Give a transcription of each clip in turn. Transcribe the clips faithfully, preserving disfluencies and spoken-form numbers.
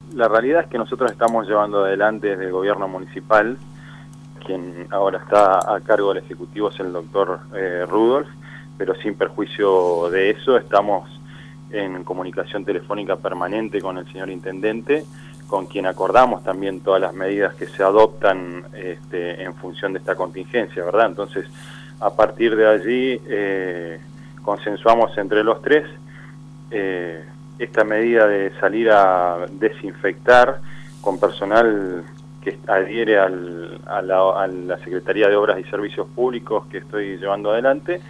la realidad es que nosotros estamos llevando adelante desde el gobierno municipal, quien ahora está a cargo del Ejecutivo es el doctor eh, Rudolf, pero sin perjuicio de eso estamos en comunicación telefónica permanente con el señor Intendente, con quien acordamos también todas las medidas que se adoptan este, en función de esta contingencia, ¿verdad? Entonces, a partir de allí, eh, consensuamos entre los tres eh, esta medida de salir a desinfectar con personal que adhiere al, a, la, a la Secretaría de Obras y Servicios Públicos que estoy llevando adelante.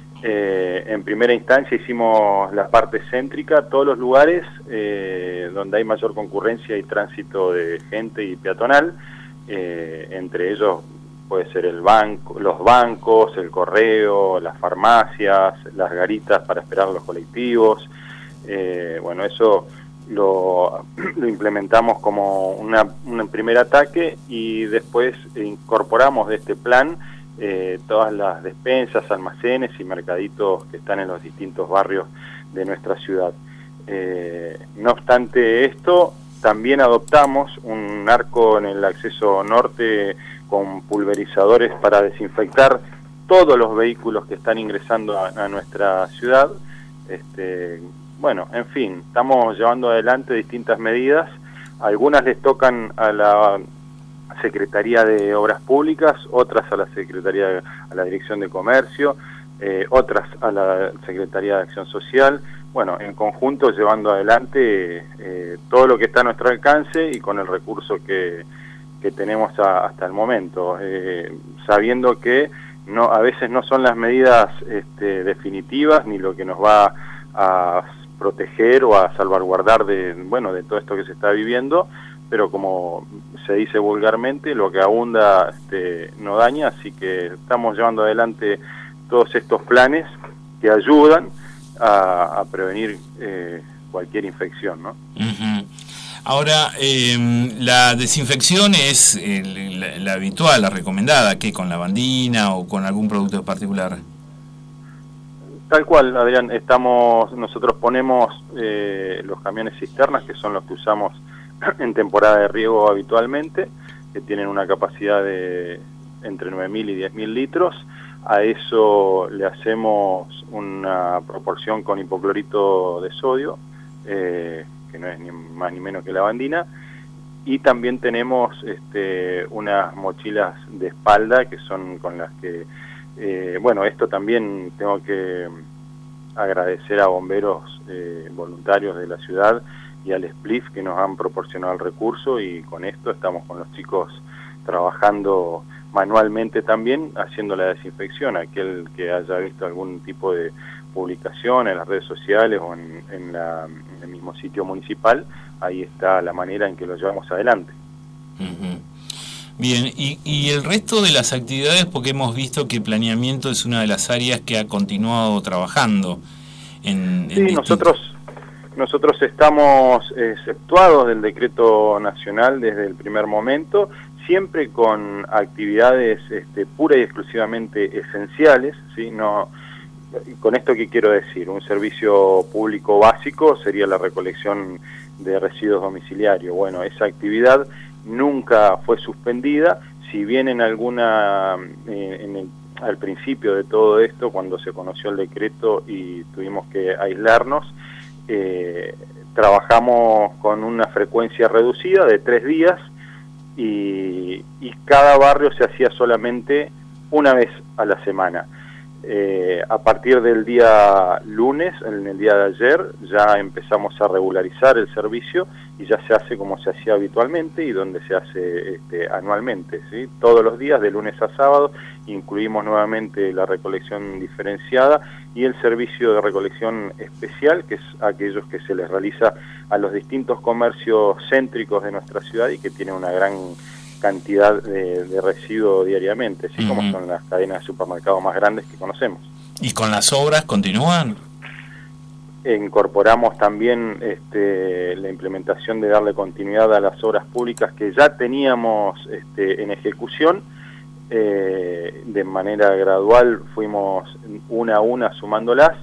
Eh, en primera instancia hicimos la parte céntrica, todos los lugares eh, donde hay mayor concurrencia y tránsito de gente y peatonal, eh, entre ellos puede ser el banco, los bancos, el correo, las farmacias, las garitas para esperar los colectivos. Eh, bueno, eso lo, lo implementamos como una, un primer ataque y después incorporamos de este plan eh, todas las despensas, almacenes y mercaditos que están en los distintos barrios de nuestra ciudad. Eh, no obstante esto, también adoptamos un arco en el acceso norte con pulverizadores para desinfectar todos los vehículos que están ingresando a, a nuestra ciudad. Este, bueno, en fin, estamos llevando adelante distintas medidas. Algunas les tocan a la Secretaría de Obras Públicas, otras a la Secretaría, a la Dirección de Comercio, eh, otras a la Secretaría de Acción Social. Bueno, en conjunto llevando adelante eh, todo lo que está a nuestro alcance y con el recurso que, que tenemos a, hasta el momento, eh, sabiendo que no, a veces no son las medidas este, definitivas ni lo que nos va a proteger o a salvaguardar de, bueno, de todo esto que se está viviendo, pero como se dice vulgarmente, lo que abunda este, no daña, así que estamos llevando adelante todos estos planes que ayudan a, a prevenir eh, cualquier infección, ¿no? Uh-huh. Ahora, eh, la desinfección es eh, la, la habitual, la recomendada, ¿qué? ¿Con lavandina o con algún producto en particular? Tal cual, Adrián, estamos, nosotros ponemos eh, los camiones cisternas, que son los que usamos en temporada de riego habitualmente, que tienen una capacidad de entre nueve mil y diez mil litros. A eso le hacemos una proporción con hipoclorito de sodio, eh, que no es ni más ni menos que lavandina, y también tenemos este, unas mochilas de espalda que son con las que, eh, bueno, esto también tengo que agradecer a bomberos eh, voluntarios de la ciudad y al S P L I F que nos han proporcionado el recurso, y con esto estamos con los chicos trabajando manualmente también, haciendo la desinfección. Aquel que haya visto algún tipo de publicación en las redes sociales o en, en, la, en el mismo sitio municipal, ahí está la manera en que lo llevamos adelante. Uh-huh. Bien, y, y el resto de las actividades, porque hemos visto que planeamiento es una de las áreas que ha continuado trabajando en, en sí, distintos... nosotros nosotros estamos exceptuados del decreto nacional desde el primer momento, siempre con actividades este, pura y exclusivamente esenciales, ¿sí? No, con esto, ¿qué quiero decir? Un servicio público básico sería la recolección de residuos domiciliarios. Bueno, esa actividad nunca fue suspendida, si bien en alguna, eh, en el, al principio de todo esto, cuando se conoció el decreto y tuvimos que aislarnos, eh, trabajamos con una frecuencia reducida de tres días y, y cada barrio se hacía solamente una vez a la semana. Eh, a partir del día lunes, en el día de ayer, ya empezamos a regularizar el servicio y ya se hace como se hacía habitualmente y donde se hace este, anualmente, ¿sí? Todos los días, de lunes a sábado, incluimos nuevamente la recolección diferenciada y el servicio de recolección especial, que es aquellos que se les realiza a los distintos comercios céntricos de nuestra ciudad y que tienen una gran cantidad de, de residuos diariamente, así uh-huh. como son las cadenas de supermercados más grandes que conocemos. ¿Y con las obras continúan? Incorporamos también este, la implementación de darle continuidad a las obras públicas que ya teníamos este, en ejecución. Eh, de manera gradual fuimos una a una sumándolas.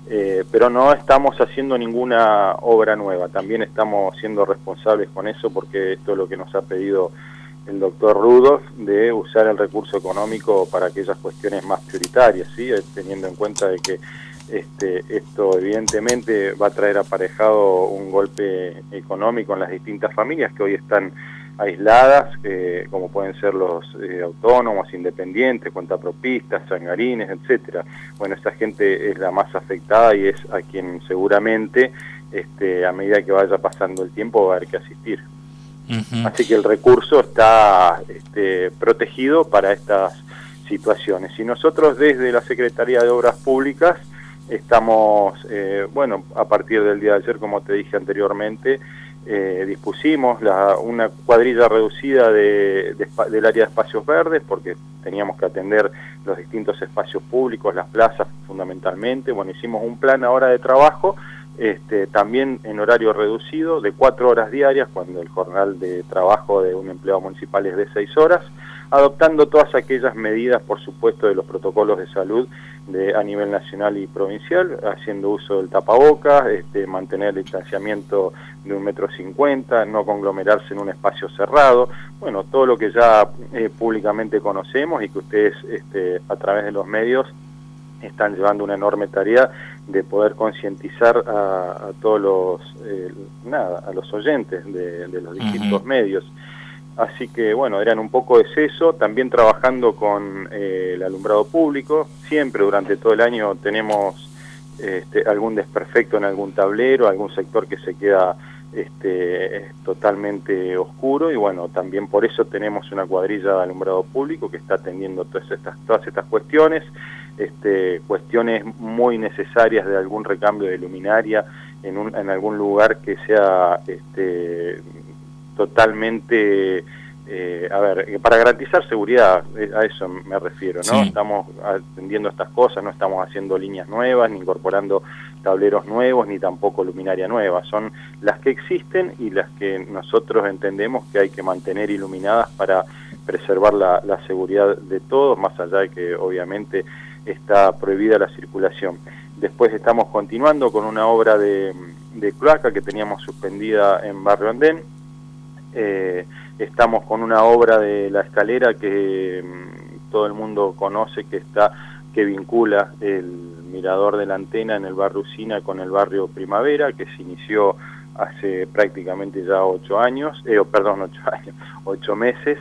eh, pero no estamos haciendo ninguna obra nueva. También estamos siendo responsables con eso, porque esto es lo que nos ha pedido el doctor Rudolf, de usar el recurso económico para aquellas cuestiones más prioritarias, ¿sí? Teniendo en cuenta de que este, esto evidentemente va a traer aparejado un golpe económico en las distintas familias que hoy están aisladas, eh, como pueden ser los eh, autónomos, independientes, cuentapropistas, sangarines, etcétera. Bueno, esta gente es la más afectada y es a quien seguramente este, a medida que vaya pasando el tiempo va a haber que asistir. Uh-huh. Así que el recurso está este, protegido para estas situaciones. Y nosotros desde la Secretaría de Obras Públicas estamos, eh, bueno, a partir del día de ayer, como te dije anteriormente, eh, dispusimos la, una cuadrilla reducida de, de, del área de espacios verdes, porque teníamos que atender los distintos espacios públicos, las plazas fundamentalmente. Bueno, hicimos un plan ahora de trabajo, Este, también en horario reducido, de cuatro horas diarias, cuando el jornal de trabajo de un empleado municipal es de seis horas, adoptando todas aquellas medidas, por supuesto, de los protocolos de salud de, a nivel nacional y provincial, haciendo uso del tapabocas, este, mantener el distanciamiento de un metro cincuenta, no conglomerarse en un espacio cerrado, bueno, todo lo que ya eh, públicamente conocemos y que ustedes este, a través de los medios están llevando una enorme tarea de poder concientizar a, a todos los eh, nada a los oyentes de, de los distintos uh-huh. medios. Así que bueno, eran un poco es eso, también trabajando con eh, el alumbrado público. Siempre durante todo el año tenemos este, algún desperfecto en algún tablero, algún sector que se queda este, totalmente oscuro, y bueno, también por eso tenemos una cuadrilla de alumbrado público que está atendiendo todas estas, todas estas cuestiones. Este, cuestiones muy necesarias de algún recambio de luminaria en, un, en algún lugar que sea este, totalmente, eh, a ver, para garantizar seguridad, a eso me refiero, ¿no? Sí. Estamos atendiendo estas cosas, no estamos haciendo líneas nuevas, ni incorporando tableros nuevos, ni tampoco luminaria nueva. Son las que existen y las que nosotros entendemos que hay que mantener iluminadas para preservar la, la seguridad de todos, más allá de que obviamente está prohibida la circulación. Después estamos continuando con una obra de, de cloaca que teníamos suspendida en Barrio Andén. Eh, estamos con una obra de la escalera que mmm, todo el mundo conoce, que está que vincula el mirador de la antena en el barrio Usina con el barrio Primavera, que se inició hace prácticamente ya ocho años, eh, perdón, ocho años, ocho meses,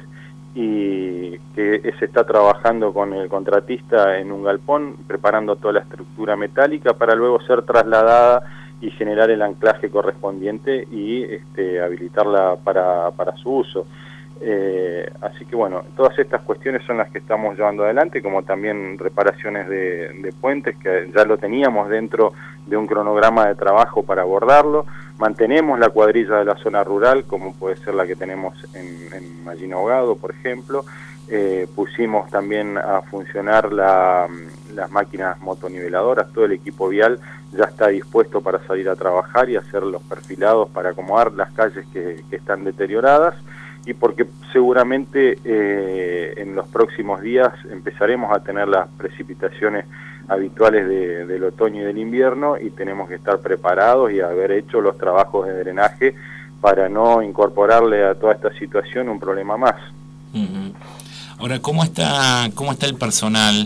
y que se está trabajando con el contratista en un galpón, preparando toda la estructura metálica para luego ser trasladada y generar el anclaje correspondiente y este, habilitarla para, para su uso. Eh, así que bueno, todas estas cuestiones son las que estamos llevando adelante, como también reparaciones de, de puentes, que ya lo teníamos dentro de un cronograma de trabajo para abordarlo. Mantenemos la cuadrilla de la zona rural, como puede ser la que tenemos en, en Mallina Ahogado, por ejemplo. Eh, pusimos también a funcionar la, las máquinas motoniveladoras, todo el equipo vial ya está dispuesto para salir a trabajar y hacer los perfilados para acomodar las calles que, que están deterioradas, y porque seguramente eh, en los próximos días empezaremos a tener las precipitaciones habituales de, del otoño y del invierno, y tenemos que estar preparados y haber hecho los trabajos de drenaje para no incorporarle a toda esta situación un problema más. Uh-huh. Ahora, ¿cómo está, cómo está el personal?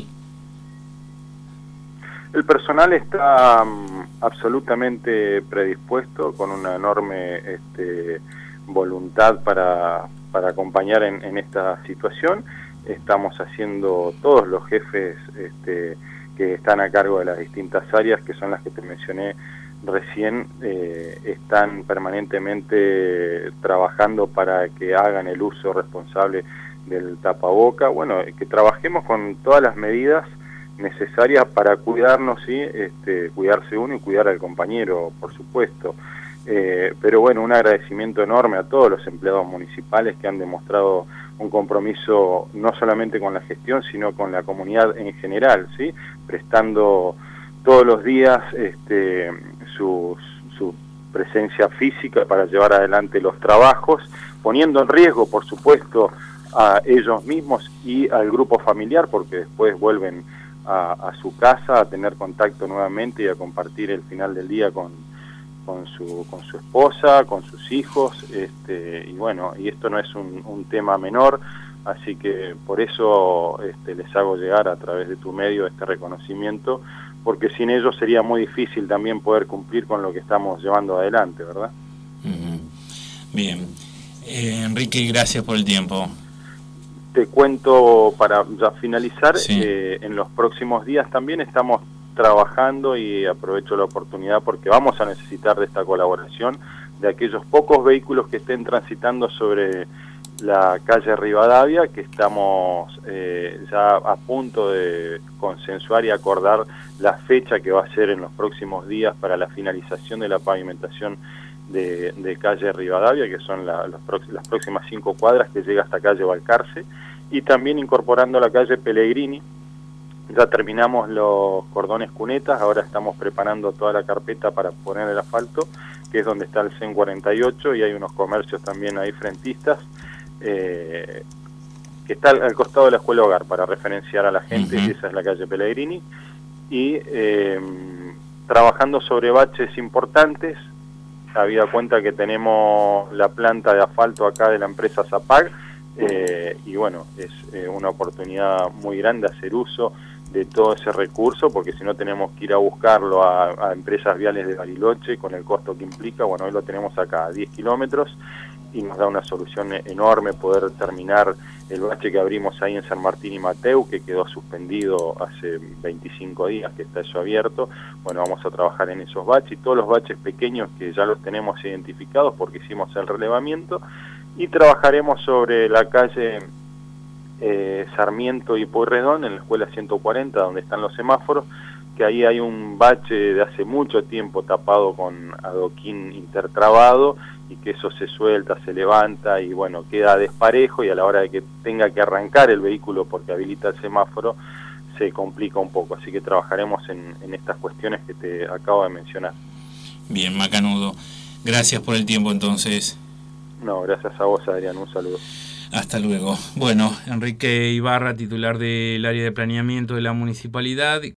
El personal está um, absolutamente predispuesto, con una enorme este, voluntad para, para acompañar en, en esta situación. Estamos haciendo todos los jefes este, que están a cargo de las distintas áreas, que son las que te mencioné recién, eh, están permanentemente trabajando para que hagan el uso responsable del tapaboca. Bueno, que trabajemos con todas las medidas necesarias para cuidarnos, ¿sí? este, cuidarse uno y cuidar al compañero, por supuesto. Eh, pero bueno, un agradecimiento enorme a todos los empleados municipales que han demostrado un compromiso no solamente con la gestión, sino con la comunidad en general, ¿sí? Prestando todos los días este, su, su presencia física para llevar adelante los trabajos, poniendo en riesgo, por supuesto, a ellos mismos y al grupo familiar, porque después vuelven a, a su casa, a tener contacto nuevamente y a compartir el final del día con, con, su, con su esposa, con sus hijos, este, y bueno, y esto no es un, un tema menor, así que por eso este, les hago llegar a través de tu medio este reconocimiento, porque sin ellos sería muy difícil también poder cumplir con lo que estamos llevando adelante, ¿verdad? Uh-huh. Bien. Eh, Enrique, gracias por el tiempo. Te cuento para ya finalizar, sí. eh, en los próximos días también estamos trabajando, y aprovecho la oportunidad porque vamos a necesitar de esta colaboración, de aquellos pocos vehículos que estén transitando sobre la calle Rivadavia, que estamos eh, ya a punto de consensuar y acordar la fecha que va a ser en los próximos días para la finalización de la pavimentación de, de calle Rivadavia, que son la, los prox las próximas cinco cuadras que llega hasta calle Balcarce, y también incorporando la calle Pellegrini. Ya terminamos los cordones cunetas, ahora estamos preparando toda la carpeta para poner el asfalto, que es donde está el C E N cuarenta y ocho, y hay unos comercios también ahí frentistas, Eh, que está al, al costado de la escuela hogar, para referenciar a la gente. Uh-huh. Esa es la calle Pellegrini, y eh, trabajando sobre baches importantes, habida cuenta que tenemos la planta de asfalto acá de la empresa Zapag, eh, y bueno, es eh, una oportunidad muy grande hacer uso de todo ese recurso, porque si no tenemos que ir a buscarlo a, a empresas viales de Bariloche, con el costo que implica. Bueno, hoy lo tenemos acá a diez kilómetros, y nos da una solución enorme poder terminar el bache que abrimos ahí en San Martín y Mateu, que quedó suspendido hace veinticinco días que está eso abierto. Bueno, vamos a trabajar en esos baches, y todos los baches pequeños que ya los tenemos identificados porque hicimos el relevamiento, y trabajaremos sobre la calle eh, Sarmiento y Pueyrredón, en la escuela ciento cuarenta, donde están los semáforos, que ahí hay un bache de hace mucho tiempo tapado con adoquín intertrabado, y que eso se suelta, se levanta, y bueno, queda desparejo, y a la hora de que tenga que arrancar el vehículo porque habilita el semáforo, se complica un poco. Así que trabajaremos en, en estas cuestiones que te acabo de mencionar. Bien, macanudo. Gracias por el tiempo entonces. No, gracias a vos, Adrián, un saludo. Hasta luego. Bueno, Enrique Ibarra, titular del área de planeamiento de la municipalidad.